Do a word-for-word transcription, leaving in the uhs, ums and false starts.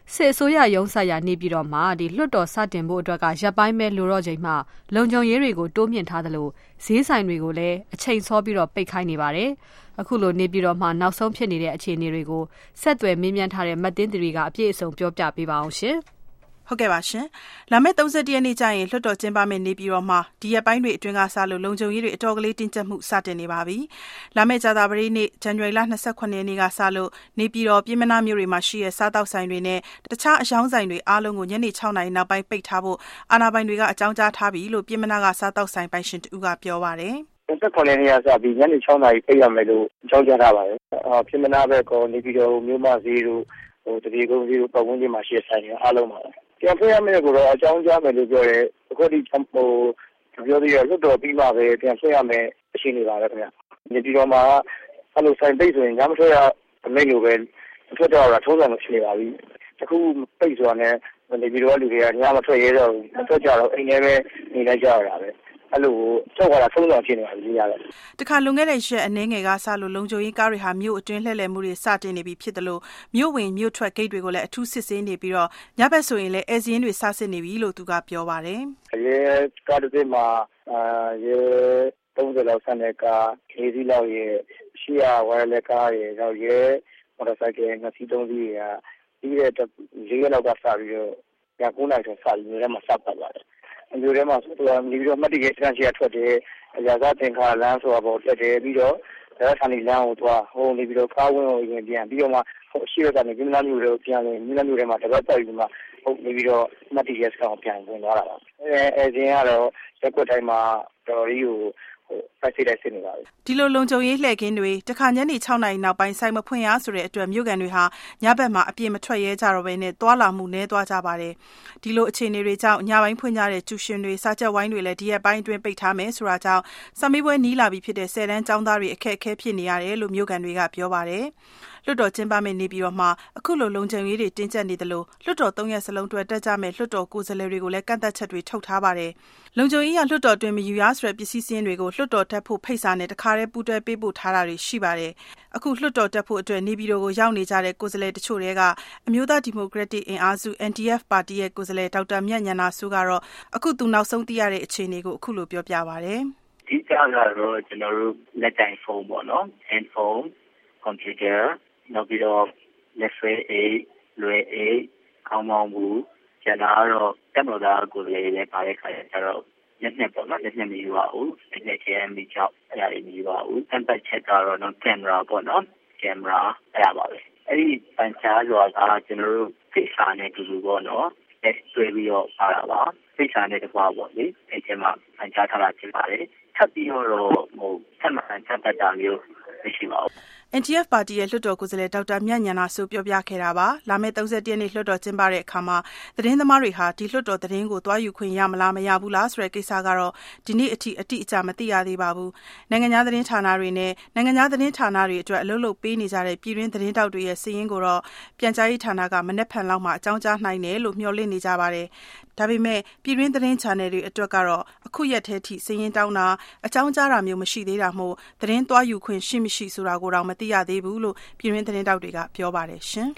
စစ်အစိုးရရုံးဆိုင်ရာနေပြည်တော်မှာဒီလွှတ်တော်စတင်ဖို့အတွက်ကရပ်ပိုင်းမဲ့လိုတော့ချိန်မှာလုံခြုံရေးတွေကိုတိုးမြင့်ထားသလိုဈေးဆိုင်တွေကိုလည်းအချိန်စောပြီးတော့ပိတ်ခိုင်းနေပါတယ်။အခုလိုနေပြည်တော်မှာနောက်ဆုံးဖြစ်နေတဲ့အခြေအနေတွေကိုဆက်သွယ်မေးမြန်းထားတဲ့မတ်တင်းသူတွေကအပြည့်အစုံပြောပြပေးပါအောင်ရှင်။ဟုတ်ကဲ့ပါရှင်။လာမယ့်၃၁ရက်နေ့ကျရင်လွှတ်တော်ကျင်းပမယ့်နေပြည်တော်မှာဒီရက်ပိုင်းတွေအတွင်းကစလို့လုံခြုံရေးတွေအတော်ကလေးတင်းကျပ်မှုစတင်နေပါပြီ။လာမယ့်ကြာသပတေးနေ့ဇန်နဝါရီလ၂၈ရက်နေ့ကစလို့နေပြည်တော်ပြည်မနာမြို့တွေမှာရှိတဲ့စားတောက်ဆိုင်တွေနဲ့တခြားအယောင်းဆိုင်တွေအားလုံးကိုညနေ၆နာရီနောက်ပိုင်းပိတ်ထားဖို့အာဏာပိုင်တွေကအကြောင်းကြားထားပြီလို့ပြည်မနာကစားတောက်ဆိုင်ပိုင်ရှင်တူကပြောပါတယ်။၂၈ရက်နေ့ကစပြီးညနေ၆နာရီပိတ်ရမယ်လို့အကြောင်းကြားထားပါတယ်။အော်ပြည်မနာဘက်ကနေပြည်တော်မြို့မဈေးတို့ဟိုတတိကုန်းဈေးတို့ပတ်ဝန်းကျင်မှာရှိတဲ့ဆိုင်တွေအားလုံးပါပြန်ဖွင့်ရမယ်ကိုတော့အကြောင်းကြားမယ်လို့ပြောတယ်အခုဒီဟိုပြောသေးရလွတ်တော်ပြီးမှပဲပြန်ဖွင့်ရမယ်အရှိနေပါပဲခင်ဗျနေပြည်တော်မှာအဲ့လိုဆိုင်ပိတ်ဆိုရင်ညမထွက်ရအမိန့်လိုပဲထွက်ကြတာထုံးစံလို့ရှိနေပါပြီတခုပိတ်ဆိုတာနဲ့နေပြည်တော်လူတွေကညမထွက်ရဲတော့မထွက်ကြတော့အိမ်ထဲပဲနေလိုက်ကြရတာပဲအဲ့လိုကြောက်ရတာထုံးစံဖြစ်နေပါပြီရတယ်တခါလွန်ခဲ့တဲ့ရက်အနည်းငယ်ကစလို့လုံခြုံရေးကားတွေဟာမြို့အတွင်းလှည့်လည်မှုတွေစတင်နေပြီဖြစ်တယ်လို့မြို့ဝင်မြို့ထွက်ဂိတ်တွေကိုလည်းအထူးစစ်ဆေးနေပြီးတော့ညဘက်ဆိုရင်လည်းအဲဇင်းတွေစစစ်နေပြီလို့သူကပြောပါတယ်ရဲကားတွေမှာအာရဲသုံးဆယ်လောက်ဆန်တဲ့ကားလေးစီးလောက်ရဲရှီယာဝါလက်ကားရဲတော့ရဲမော်တော်ဆိုင်ကယ်နှစ်စီးသုံးစီးကပြီးတဲ့လေးရက်လောက်ကစပြီးတော့ည၉နာရီကျော်စပြီးမြို့ထဲမှာစပတ်ပါတယ်မြို့ထဲမှာဆိုတော့နေပြီးတော့မှတ်တရစကန်ရှိရထွက်တယ်အရာစားသင်္ခါလမ်းဆိုတာပေါ်တက်တယ်ပြီးတော့ဒါဆန်ဒီလမ်းကိုသွားဟိုနေပြီးတော့ကားဝင်းကိုရင်ပြန်ပြီးတော့မှဟိုရှိရတဲ့ပြည်မနာမြို့တွေကိုပြန်လို့ပြည်မနာမြို့ထဲမှာတပတ်တိုက်ပြီးမှဟုတ်နေပြီးတော့မှတ်တရစကန်ကိုပြန်ဝင်သွားတာပါအဲအဲဇင်းကတော့ရက်ွက်တိုင်းမှာတော်ရီကိုပတ်စီလိုက်စစ်နေပါပြီဒီလိုလုံခြုံရေးလှည့်ကင်းတွေတခါညနေ၆နာရီနောက်ပိုင်းဆိုင်မဖွင့်ရဆိုတဲ့အတွက်မြို့ကန်တွေဟာညဘက်မှာအပြည့်မထွက်ရဲကြတော့ဘဲနဲ့သွာလာမှုနည်းသွားကြပါတယ်ဒီလိုအခြေအနေတွေကြောင့်ညပိုင်းဖွင့်ကြတဲ့ကျူရှင်တွေစားချက်ဝိုင်းတွေလည်းဒီရက်ပိုင်းအတွင်းပိတ်ထားမယ်ဆိုတာကြောင့်စမေးပွဲနီးလာပြီဖြစ်တဲ့ဆယ်တန်းကျောင်းသားတွေအခက်အခဲဖြစ်နေရတယ်လို့မြို့ကန်တွေကပြောပါတယ်လွှတ်တော်ကျင်းပမယ့်နေပြည်တော်မှာအခုလိုလုံခြုံရေးတွေတင်းကျပ်နေတယ်လို့လွှတ်တော်သုံးရက်စလုံးအတွက်တက်ကြမဲ့လွှတ်တော်ကိုယ်စားလှယ်တွေကိုလည်းကန့်သက်ချက်တွေထုတ်ထားပါတယ်လုံခြုံရေးရလွှတ်တော်တွင်မယူရဆိုတဲ့ပစ္စည်းစင်းတွေကိုလွှတ်တော်တက်ဖို့ဖိတ်စာနဲ့တခါတည်းပူးတွဲပေးပို့ထားတာတွေရှိပါတယ်အခုလွှတ်တော်တက်ဖို့အတွက်နေပြည်တော်ကိုရောက်နေကြတဲ့ကိုယ်စားလှယ်တချို့တွေကအမျိုးသားဒီမိုကရက်တစ်အင်အားစု N D F ပါတီရဲ့ကိုယ်စားလှယ်ဒေါက်တာမြတ်ဉာဏစိုးကတော့အခုသူနောက်ဆုံးသိရတဲ့အခြေအနေကိုအခုလိုပြောပြပါတယ်ဒီကကတော့ကျွန်တော်တို့လက်တိုင်ဖုန်းပေါ့နော် hand phone computerနောက်ပြီးတော့လက်ဆွဲအိတ်လွယ်အိတ်ခေါင်းမောင်းဘူးကျန်တာကတော့တက်မတော်သားကိုလည်းလည်းပါတဲ့ခါကျတော့လက်နဲ့ပေါ့နော်လက်နဲ့မယူပါဘူးလက်နဲ့ချဲမီချောက်အဲ့ဒါတွေမယူပါဘူးအမ်ပတ်ချက်ကတော့နော်ကင်မရာပေါ့နော်ကင်မရာအဲ့ဒါပါပဲအဲ့ဒီပန်ချားရွာကကျွန်တော်တို့ဖိတ်စာနဲ့တူတူပေါ့နော်လက်တွေ့ပြီးတော့ပါတာပါဖိတ်စာနဲ့တကွာပေါ့လေအဲ့ဒီမှာပန်ချားထားတာဖြစ်ပါတယ်ထပ်ပြီးတော့ဟိုဆက်မှန်ချက်ပတ်တာမျိုးမရှိပါဘူး N D F ပါတီရဲ့လွှတ်တော်ကိုယ်စားလှယ်ဒေါက်တာမြတ်ဉာဏစိုးပြောပြခဲ့တာပါလာမယ့်၃၁ရက်နေ့လွှတ်တော်ကျင်းပတဲ့အခါမှာသတင်းသမားတွေဟာဒီလွှတ်တော်သတင်းကိုတွားယူခွင့်ရမလားမရဘူးလားဆိုတဲ့ကိစ္စကတော့ဒီနေ့အထိအတိအကျမသိရသေးပါဘူးနိုင်ငံခြားသတင်းဌာနတွေနဲ့နိုင်ငံခြားသတင်းဌာနတွေအတွက်အလုပ်လုပ်ပေးနေကြတဲ့ပြည်တွင်းသတင်းတောက်တွေရဲ့စာရင်းကိုတော့ပြန်ကြားရေးဌာနကမနက်ဖြန်လောက်မှအကြောင်းကြားနိုင်တယ်လို့မျှော်လင့်နေကြပါတယ်ဒါပေမဲ့ပြည်တွင်းသတင်း channel တွေအတွက်ကတော့အခုရက်ထဲထိစာရင်းတောင်းတာအကြောင်းကြားတာမျိုးမရှိသေးတာမို့သတင်းတွားယူခွင့်ရှိမရှိဆိုတာကိုတော့မသိရသေးဘူးလို့ပြည်တွင်းသတင်းတောက်တွေကပြောပါတယ်ရှင်